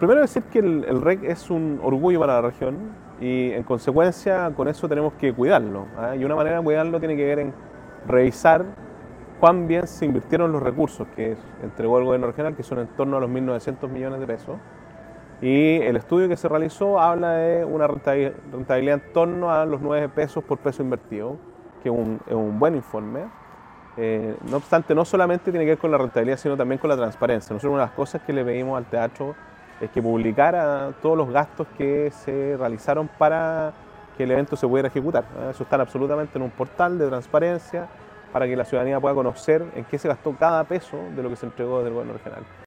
Primero decir que el REC es un orgullo para la región y en consecuencia con eso tenemos que cuidarlo, ¿ah? Y una manera de cuidarlo tiene que ver en revisar cuán bien se invirtieron los recursos que entregó el gobierno regional, que son en torno a los 1.900 millones de pesos. Y el estudio que se realizó habla de una rentabilidad en torno a los 9 pesos por peso invertido, que es un buen informe. No obstante, no solamente tiene que ver con la rentabilidad, sino también con la transparencia. Nosotros una de las cosas que le pedimos al teatro es que publicara todos los gastos que se realizaron para que el evento se pudiera ejecutar. Eso está absolutamente en un portal de transparencia para que la ciudadanía pueda conocer en qué se gastó cada peso de lo que se entregó del gobierno regional.